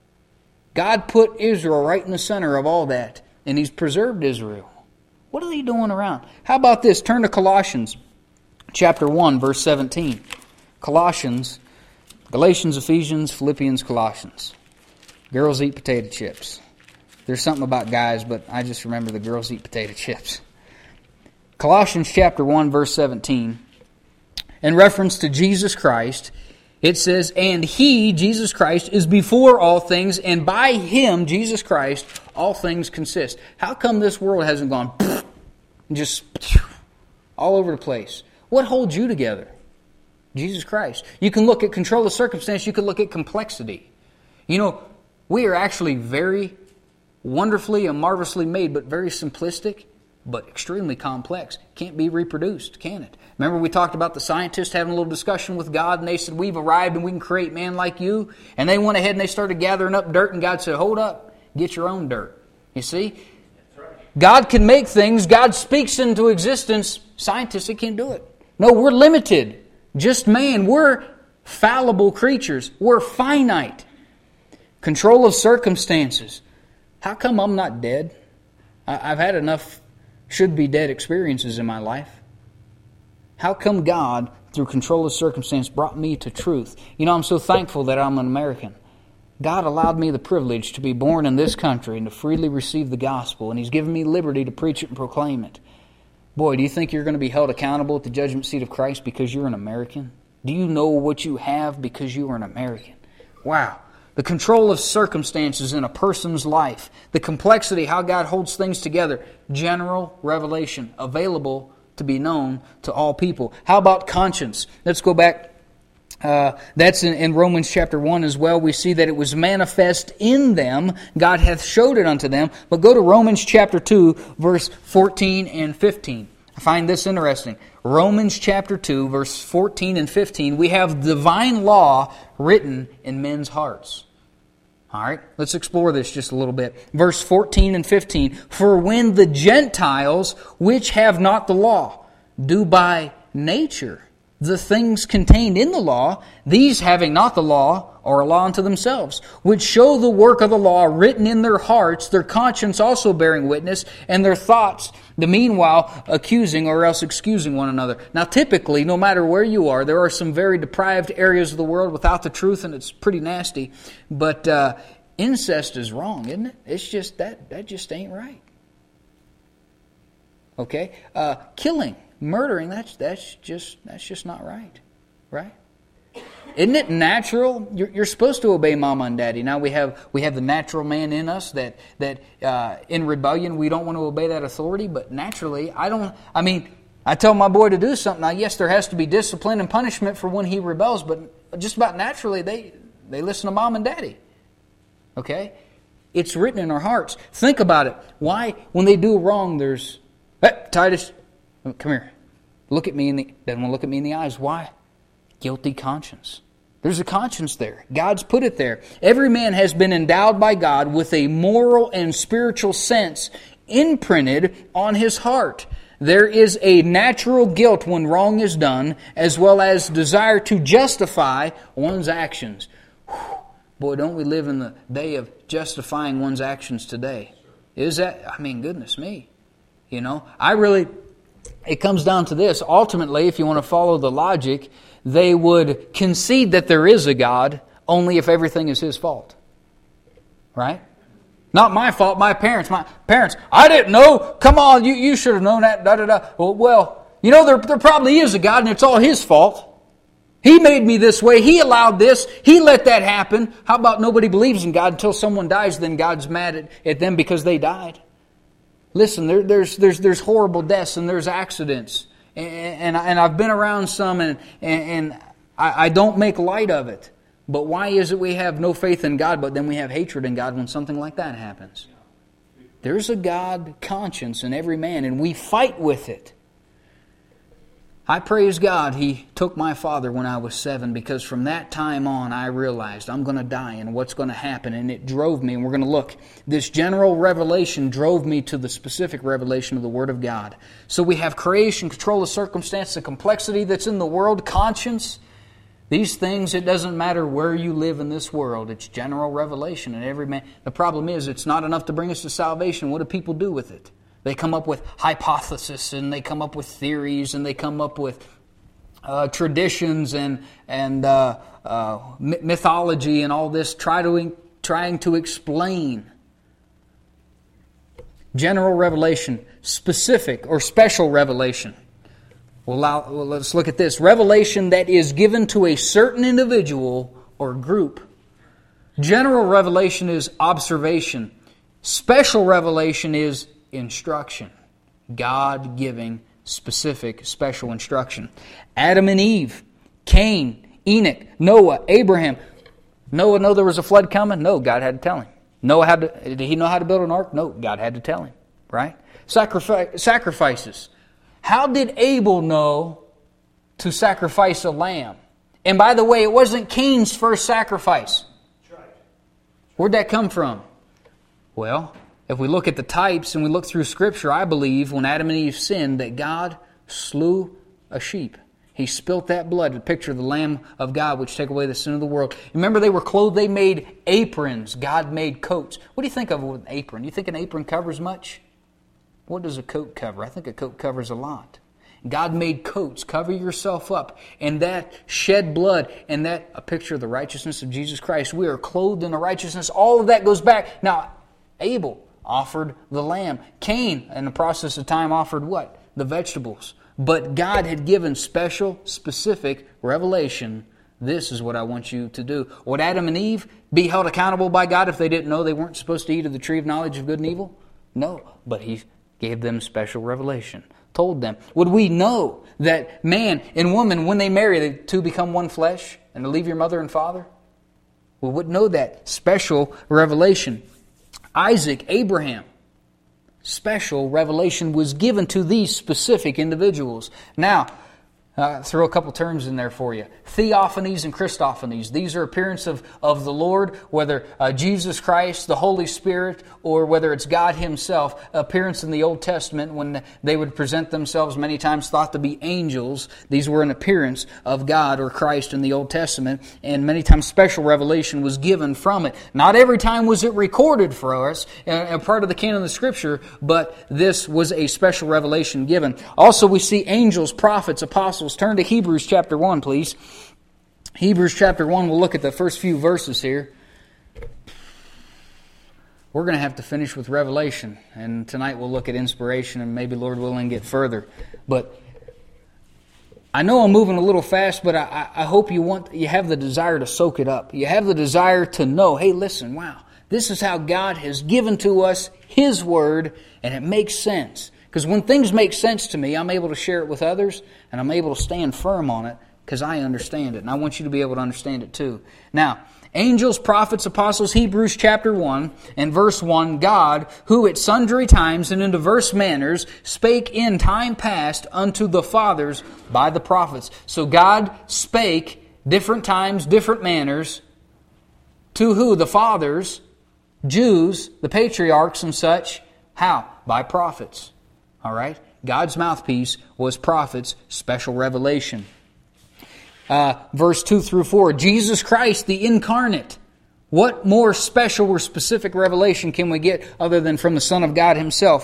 God put Israel right in the center of all that, and He's preserved Israel. What are they doing around? How about this? Turn to Colossians chapter one, verse seventeen. Colossians Galatians, Ephesians, Philippians, Colossians. Girls eat potato chips. There's something about guys, but I just remember the girls eat potato chips. Colossians chapter one, verse seventeen. In reference to Jesus Christ, it says, and He, Jesus Christ, is before all things, and by Him, Jesus Christ, all things consist. How come this world hasn't gone and just all over the place? What holds you together? Jesus Christ. You can look at control of circumstance. You can look at complexity. You know, we are actually very wonderfully and marvelously made, but very simplistic, but extremely complex. Can't be reproduced, can it? Remember we talked about the scientists having a little discussion with God, and they said, we've arrived and we can create man like you. And they went ahead and they started gathering up dirt, and God said, hold up, get your own dirt. You see? God can make things. God speaks into existence. Scientists, they can't do it. No, we're limited. Just man. We're fallible creatures. We're finite. Control of circumstances. How come I'm not dead? I've had enough should-be-dead experiences in my life. How come God, through control of circumstance, brought me to truth? You know, I'm so thankful that I'm an American. God allowed me the privilege to be born in this country and to freely receive the gospel, and He's given me liberty to preach it and proclaim it. Boy, do you think you're going to be held accountable at the judgment seat of Christ because you're an American? Do you know what you have because you are an American? Wow. The control of circumstances in a person's life. The complexity, how God holds things together. General revelation available to be known to all people. How about conscience? Let's go back. Uh, that's in, in Romans chapter one as well. We see that it was manifest in them. God hath showed it unto them. But go to Romans chapter two, verse fourteen and fifteen. I find this interesting. Romans chapter two, verse fourteen and fifteen. We have divine law written in men's hearts. All right, let's explore this just a little bit. Verse fourteen and fifteen. For when the Gentiles, which have not the law, do by nature the things contained in the law, these having not the law are a law unto themselves, which show the work of the law written in their hearts, their conscience also bearing witness, and their thoughts, the meanwhile accusing or else excusing one another. Now typically, no matter where you are, there are some very deprived areas of the world without the truth, and it's pretty nasty. But uh, incest is wrong, isn't it? It's just, that, that just ain't right. Okay? Uh, killing. Murdering, that's that's just that's just not right. Right? Isn't it natural? You're, you're supposed to obey mama and daddy. Now we have we have the natural man in us that that uh, in rebellion we don't want to obey that authority, but naturally I don't I mean, I tell my boy to do something. Now yes, there has to be discipline and punishment for when he rebels, but just about naturally they they listen to mom and daddy. Okay? It's written in our hearts. Think about it. Why when they do wrong there's hey, Titus, come here. Look at me in the doesn't want to look at me in the eyes. Why? Guilty conscience. There's a conscience there. God's put it there. Every man has been endowed by God with a moral and spiritual sense imprinted on his heart. There is a natural guilt when wrong is done, as well as desire to justify one's actions. Whew. Boy, don't we live in the day of justifying one's actions today? Is that, I mean, goodness me. You know, I really... It comes down to this. Ultimately, if you want to follow the logic, they would concede that there is a God only if everything is His fault. Right? Not my fault, my parents. My parents, I didn't know. Come on, you, you should have known that. Da, da, da. Well, well, you know, there, there probably is a God and it's all His fault. He made me this way. He allowed this. He let that happen. How about nobody believes in God until someone dies, then God's mad at, at them because they died? Listen, there, there's there's there's horrible deaths and there's accidents, and and, and I've been around some, and and, and I, I don't make light of it. But why is it we have no faith in God, but then we have hatred in God when something like that happens? There's a God conscience in every man, and we fight with it. I praise God He took my father when I was seven, because from that time on I realized I'm going to die and what's going to happen. And it drove me, and we're going to look. This general revelation drove me to the specific revelation of the Word of God. So we have creation, control of circumstance, the complexity that's in the world, conscience. These things, it doesn't matter where you live in this world. It's general revelation. And every man. The problem is it's not enough to bring us to salvation. What do people do with it? They come up with hypotheses, and they come up with theories, and they come up with uh, traditions and and uh, uh, mythology and all this, try to trying to explain. General revelation, specific or special revelation. Well, well, let's look at this. Revelation that is given to a certain individual or group. General revelation is observation. Special revelation is instruction. God giving specific, special instruction. Adam and Eve, Cain, Enoch, Noah, Abraham. Noah know there was a flood coming? No, God had to tell him. Know how to, did he know how to build an ark? No, God had to tell him, right? Sacrifice, sacrifices. How did Abel know to sacrifice a lamb? And by the way, it wasn't Cain's first sacrifice. Where'd that come from? Well, if we look at the types and we look through Scripture, I believe when Adam and Eve sinned that God slew a sheep. He spilt that blood, the picture of the Lamb of God, which take away the sin of the world. Remember, they were clothed, they made aprons. God made coats. What do you think of with an apron? You think an apron covers much? What does a coat cover? I think a coat covers a lot. God made coats. Cover yourself up. And that shed blood, and that, a picture of the righteousness of Jesus Christ. We are clothed in the righteousness. All of that goes back. Now, Abel offered the lamb. Cain, in the process of time, offered what? The vegetables. But God had given special, specific revelation. This is what I want you to do. Would Adam and Eve be held accountable by God if they didn't know they weren't supposed to eat of the tree of knowledge of good and evil? No, but He gave them special revelation. Told them. Would we know that man and woman, when they marry, the two become one flesh and to leave your mother and father? We wouldn't know that. Special revelation. Isaac, Abraham. Special revelation was given to these specific individuals. Now, uh, throw a couple terms in there for you. Theophanies and Christophanies. These are appearance of, of the Lord, whether uh, Jesus Christ, the Holy Spirit, or whether it's God Himself. Appearance in the Old Testament when they would present themselves many times thought to be angels. These were an appearance of God or Christ in the Old Testament, and many times special revelation was given from it. Not every time was it recorded for us, a part of the canon of the Scripture, but this was a special revelation given. Also, we see angels, prophets, apostles. Turn to Hebrews chapter one, please. Hebrews chapter one, we'll look at the first few verses here. We're going to have to finish with Revelation, and tonight we'll look at inspiration and maybe, Lord willing, get further. But I know I'm moving a little fast, but I, I hope you want you have the desire to soak it up. You have the desire to know, hey, listen, wow, this is how God has given to us His Word, and it makes sense. Because when things make sense to me, I'm able to share it with others, and I'm able to stand firm on it because I understand it. And I want you to be able to understand it too. Now, angels, prophets, apostles, Hebrews chapter one and verse one, God, who at sundry times and in diverse manners spake in time past unto the fathers by the prophets. So God spake different times, different manners to who? The fathers, Jews, the patriarchs and such. How? By prophets. All right? God's mouthpiece was prophets, special revelation. Uh, verse two through four, Jesus Christ, the incarnate. What more special or specific revelation can we get other than from the Son of God Himself?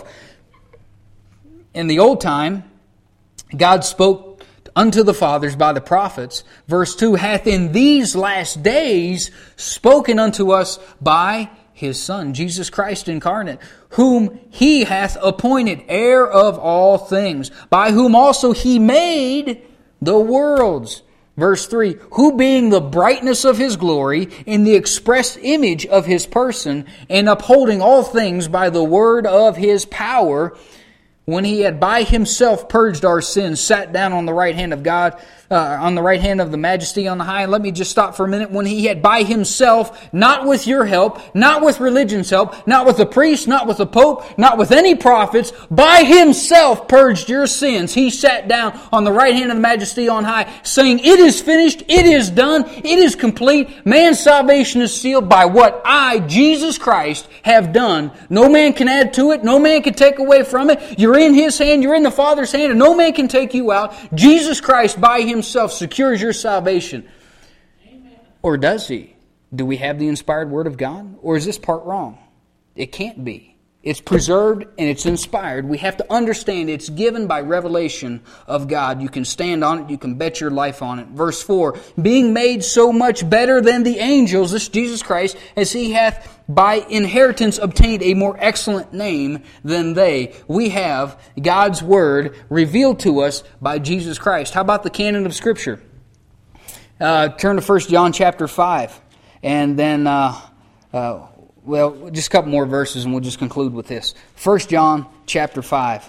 In the old time, God spoke unto the fathers by the prophets. Verse two, hath in these last days spoken unto us by His Son, Jesus Christ incarnate, whom He hath appointed heir of all things, by whom also He made the worlds. Verse three, who being the brightness of His glory, in the express image of His person, and upholding all things by the word of His power, when He had by Himself purged our sins, sat down on the right hand of God, uh, on the right hand of the Majesty on the high. And let me just stop for a minute. When He had by Himself, not with your help, not with religion's help, not with the priest, not with the pope, not with any prophets, by Himself purged your sins. He sat down on the right hand of the Majesty on high, saying, it is finished, it is done, it is complete. Man's salvation is sealed by what I, Jesus Christ, have done. No man can add to it, no man can take away from it. You're in His hand, you're in the Father's hand, and no man can take you out. Jesus Christ by Himself secures your salvation. Amen. Or does He? Do we have the inspired Word of God? Or is this part wrong? It can't be. It's preserved and it's inspired. We have to understand it's given by revelation of God. You can stand on it. You can bet your life on it. Verse four, being made so much better than the angels, this Jesus Christ, as He hath by inheritance obtained a more excellent name than they. We have God's Word revealed to us by Jesus Christ. How about the canon of Scripture? Uh, turn to First John chapter five. And then, uh, uh, well, just a couple more verses and we'll just conclude with this. First John chapter five.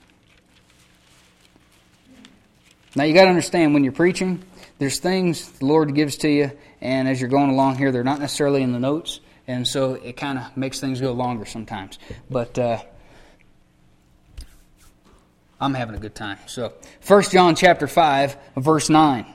Now you got to understand when you're preaching, there's things the Lord gives to you, and as you're going along here, they're not necessarily in the notes. And so it kind of makes things go longer sometimes. But uh, I'm having a good time. So First John chapter five, verse nine.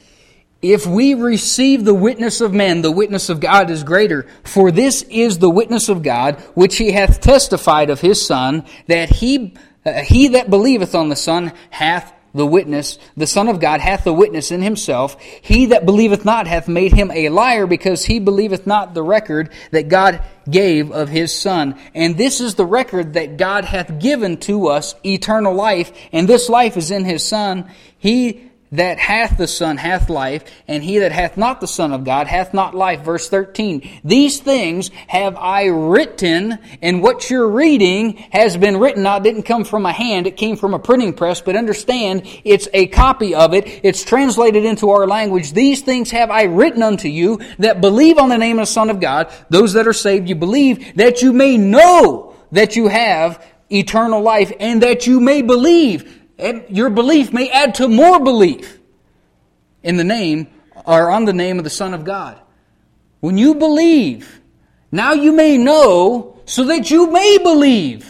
If we receive the witness of men, the witness of God is greater. For this is the witness of God, which he hath testified of his Son, that he, uh, he that believeth on the Son hath the witness. The Son of God hath the witness in himself. He that believeth not hath made him a liar, because he believeth not the record that God gave of his Son. And this is the record that God hath given to us, eternal life, and this life is in his Son. He that hath the Son hath life, and he that hath not the Son of God hath not life. Verse thirteen. These things have I written, and what you're reading has been written. Now, it didn't come from a hand, it came from a printing press, but understand, it's a copy of it. It's translated into our language. These things have I written unto you that believe on the name of the Son of God. Those that are saved, you believe, that you may know that you have eternal life, and that you may believe. And your belief may add to more belief in the name or on the name of the Son of God. When you believe, now you may know so that you may believe.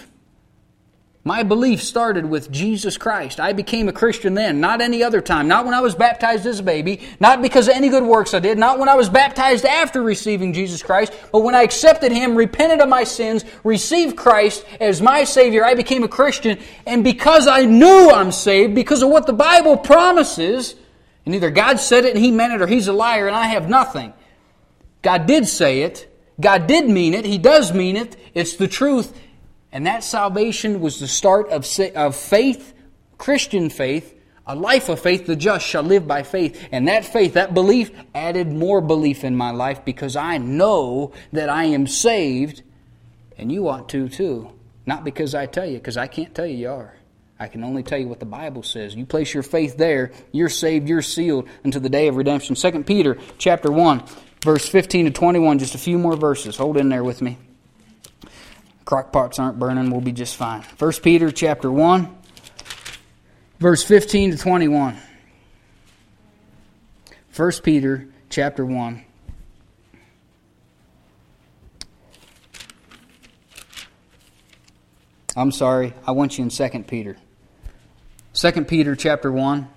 My belief started with Jesus Christ. I became a Christian then, not any other time. Not when I was baptized as a baby, not because of any good works I did, not when I was baptized after receiving Jesus Christ, but when I accepted Him, repented of my sins, received Christ as my Savior, I became a Christian. And because I knew I'm saved, because of what the Bible promises, and either God said it and He meant it, or He's a liar and I have nothing. God did say it. God did mean it. He does mean it. It's the truth. And that salvation was the start of of faith, Christian faith, a life of faith. The just shall live by faith. And that faith, that belief, added more belief in my life, because I know that I am saved, and you ought to too. Not because I tell you, because I can't tell you you are. I can only tell you what the Bible says. You place your faith there, you're saved, you're sealed until the day of redemption. Second Peter chapter one, verse fifteen to twenty-one, just a few more verses. Hold in there with me. Crock pots aren't burning, we'll be just fine. First Peter chapter one, verse fifteen to twenty-one. First Peter chapter one. I'm sorry, I want you in Second Peter. Second Peter chapter one.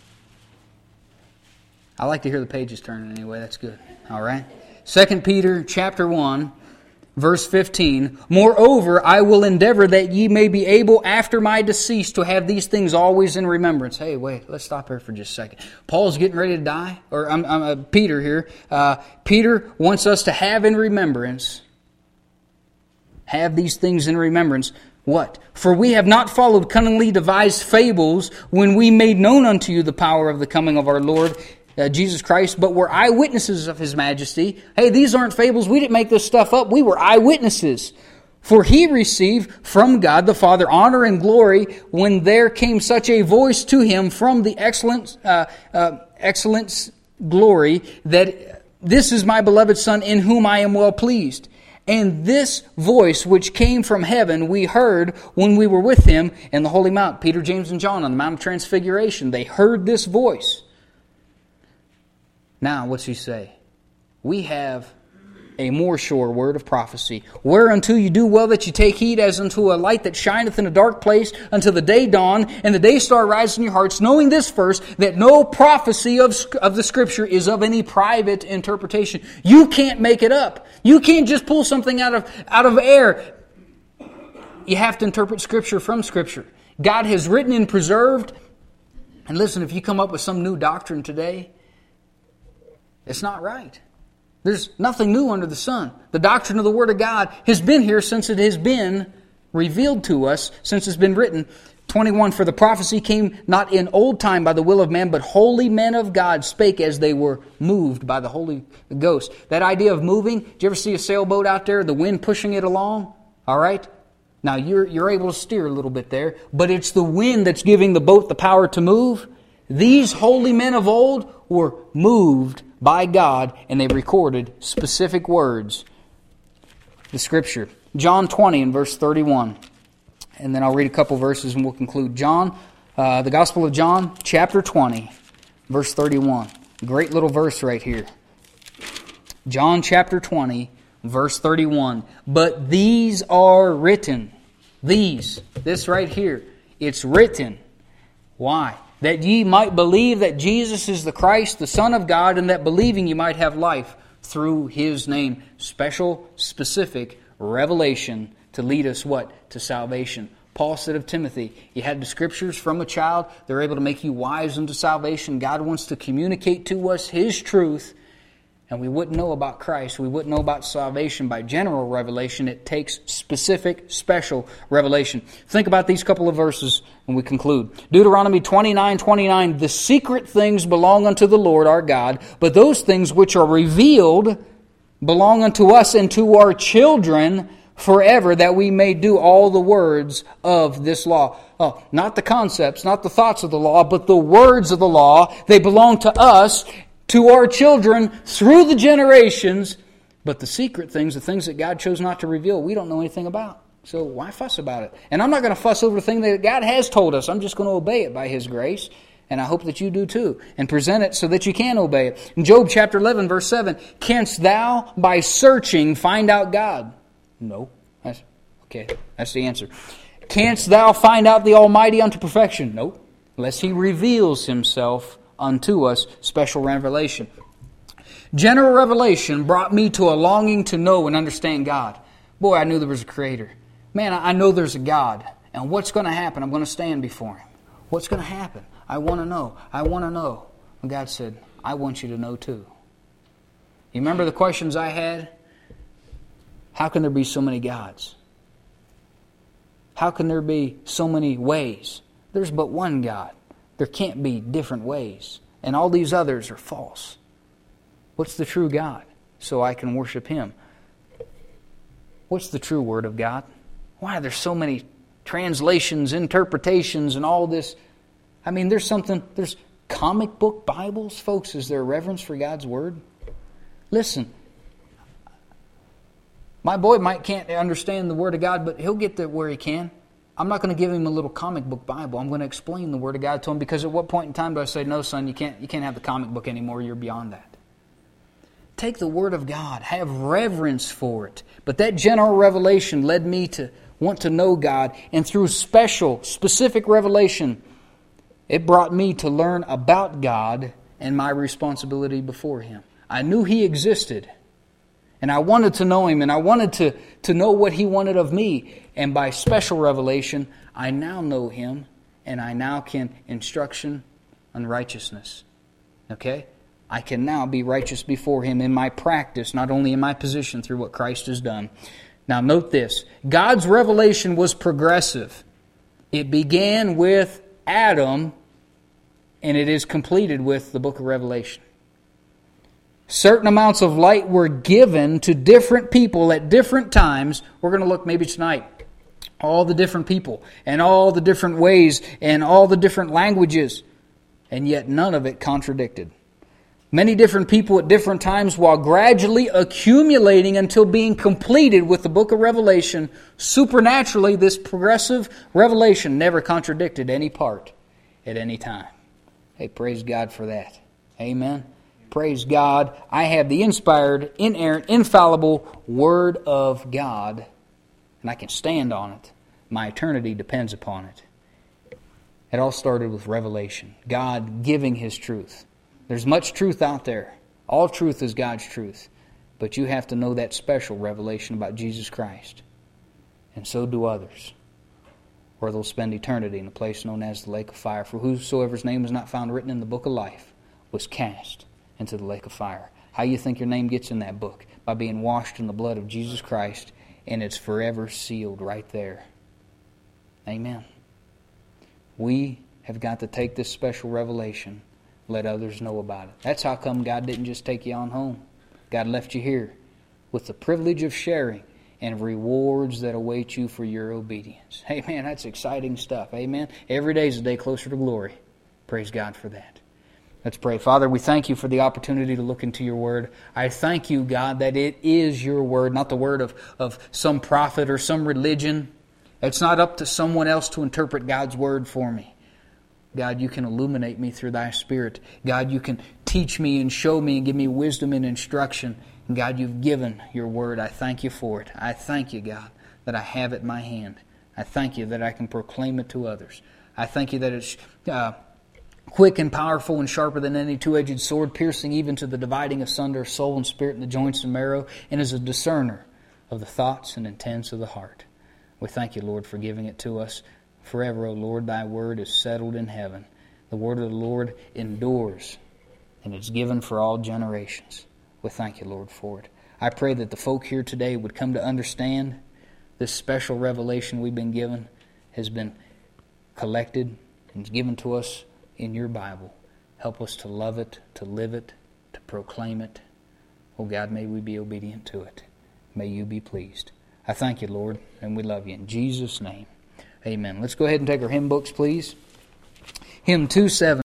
I like to hear the pages turning anyway, that's good. All right. Second Peter chapter one. Verse fifteen, moreover, I will endeavor that ye may be able after my decease to have these things always in remembrance. Hey, wait, let's stop here for just a second. Paul's getting ready to die, or I'm, I'm uh, Peter here. Uh, Peter wants us to have in remembrance, have these things in remembrance. What? For we have not followed cunningly devised fables when we made known unto you the power of the coming of our Lord Uh, Jesus Christ, but were eyewitnesses of His majesty. Hey, these aren't fables. We didn't make this stuff up. We were eyewitnesses. For He received from God the Father honor and glory when there came such a voice to Him from the excellent, uh, uh, excellence glory, that this is my beloved Son in whom I am well pleased. And this voice which came from heaven we heard when we were with Him in the Holy Mount. Peter, James, and John on the Mount of Transfiguration. They heard this voice. Now, what's he say? We have a more sure word of prophecy, whereunto you do well that you take heed, as unto a light that shineth in a dark place, until the day dawn, and the day star rise in your hearts, knowing this first, that no prophecy of, of the Scripture is of any private interpretation. You can't make it up. You can't just pull something out of, out of air. You have to interpret Scripture from Scripture. God has written and preserved. And listen, if you come up with some new doctrine today, it's not right. There's nothing new under the sun. The doctrine of the Word of God has been here since it has been revealed to us, since it's been written. twenty-one, for the prophecy came not in old time by the will of man, but holy men of God spake as they were moved by the Holy Ghost. That idea of moving, do you ever see a sailboat out there, the wind pushing it along? All right? Now, you're, you're able to steer a little bit there, but it's the wind that's giving the boat the power to move. These holy men of old were moved by God, and they recorded specific words. The Scripture. John twenty and verse thirty-one. And then I'll read a couple verses and we'll conclude. John, uh, the Gospel of John, chapter twenty, verse thirty-one. Great little verse right here. John chapter twenty, Verse thirty-one. But these are written. These. This right here. It's written. Why? That ye might believe that Jesus is the Christ, the Son of God, and that believing you might have life through His name. Special, specific revelation to lead us what? To salvation. Paul said of Timothy, you had the Scriptures from a child. They're able to make you wise unto salvation. God wants to communicate to us His truth. And we wouldn't know about Christ. We wouldn't know about salvation by general revelation. It takes specific, special revelation. Think about these couple of verses and we conclude. Deuteronomy twenty-nine twenty-nine. The secret things belong unto the Lord our God, but those things which are revealed belong unto us and to our children forever, that we may do all the words of this law. Oh, not the concepts, not the thoughts of the law, but the words of the law. They belong to us, to our children, through the generations. But the secret things, the things that God chose not to reveal, we don't know anything about. So why fuss about it? And I'm not going to fuss over the thing that God has told us. I'm just going to obey it by His grace. And I hope that you do too. And present it so that you can obey it. In Job chapter eleven, verse seven, canst thou by searching find out God? No. That's, okay, that's the answer. Canst thou find out the Almighty unto perfection? No. Lest He reveals Himself unto us, special revelation. General revelation brought me to a longing to know and understand God. Boy, I knew there was a Creator. Man, I know there's a God. And what's going to happen? I'm going to stand before Him. What's going to happen? I want to know. I want to know. And God said, I want you to know too. You remember the questions I had? How can there be so many gods? How can there be so many ways? There's but one God. There can't be different ways. And all these others are false. What's the true God? So I can worship Him. What's the true Word of God? Why there's so many translations, interpretations, and all this? I mean, there's something, there's comic book Bibles, folks. Is there reverence for God's Word? Listen, my boy might can't understand the Word of God, but he'll get to where he can. I'm not going to give him a little comic book Bible. I'm going to explain the Word of God to him, because at what point in time do I say, no, son, you can't, you can't have the comic book anymore. You're beyond that. Take the Word of God. Have reverence for it. But that general revelation led me to want to know God. And through special, specific revelation, it brought me to learn about God and my responsibility before Him. I knew He existed. And I wanted to know Him, and I wanted to, to know what He wanted of me. And by special revelation, I now know Him, and I now can instruction on righteousness. Okay? I can now be righteous before Him in my practice, not only in my position through what Christ has done. Now note this. God's revelation was progressive. It began with Adam, and it is completed with the book of Revelation. Certain amounts of light were given to different people at different times. We're going to look maybe tonight. All the different people and all the different ways and all the different languages. And yet none of it contradicted. Many different people at different times, while gradually accumulating until being completed with the book of Revelation. Supernaturally, this progressive revelation never contradicted any part at any time. Hey, praise God for that. Amen. Praise God. I have the inspired, inerrant, infallible Word of God, and I can stand on it. My eternity depends upon it. It all started with revelation. God giving His truth. There's much truth out there. All truth is God's truth. But you have to know that special revelation about Jesus Christ. And so do others. Or they'll spend eternity in a place known as the lake of fire. For whosoever's name is not found written in the book of life was cast into the lake of fire. How you think your name gets in that book? By being washed in the blood of Jesus Christ, and it's forever sealed right there. Amen. We have got to take this special revelation, let others know about it. That's how come God didn't just take you on home. God left you here with the privilege of sharing and rewards that await you for your obedience. Amen. That's exciting stuff. Amen. Every day is a day closer to glory. Praise God for that. Let's pray. Father, we thank You for the opportunity to look into Your Word. I thank You, God, that it is Your Word, not the word of, of some prophet or some religion. It's not up to someone else to interpret God's Word for me. God, You can illuminate me through Thy Spirit. God, You can teach me and show me and give me wisdom and instruction. And God, you've given your word. I thank you for it. I thank you, God, that I have it in my hand. I thank you that I can proclaim it to others. I thank you that it's uh, quick and powerful and sharper than any two-edged sword, piercing even to the dividing asunder of soul and spirit and the joints and marrow, and is a discerner of the thoughts and intents of the heart. We thank you, Lord, for giving it to us forever, O Lord. Thy word is settled in heaven. The word of the Lord endures, and it's given for all generations. We thank you, Lord, for it. I pray that the folk here today would come to understand this special revelation we've been given has been collected and given to us in your Bible. Help us to love it, to live it, to proclaim it. Oh God, may we be obedient to it. May you be pleased. I thank you, Lord, and we love you. In Jesus' name, amen. Let's go ahead and take our hymn books, please. Hymn two seventy.